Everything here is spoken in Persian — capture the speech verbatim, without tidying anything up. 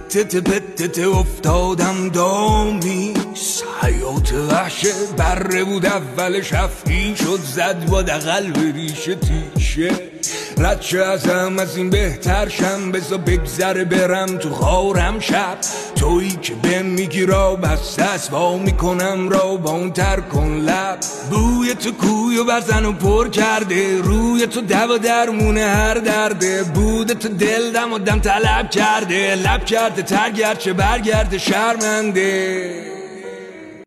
پتت پتت افتادم دامیست. حیات وحشه بره بود اولش افعی شد زد با دقل به ریشه تیشه. رد شه ازم از این بهتر شم بزا بگذره برم تو خارم شب. تویی که بهم میگی را بسته است وا میکنم را با اون تر کن لب. بوی تو کوی و بزن و پر کرده روی تو دوا درمونه هر درده. بود تو دل دم و دم طلب کرده لب کرده تر گرچه برگرده شرمنده.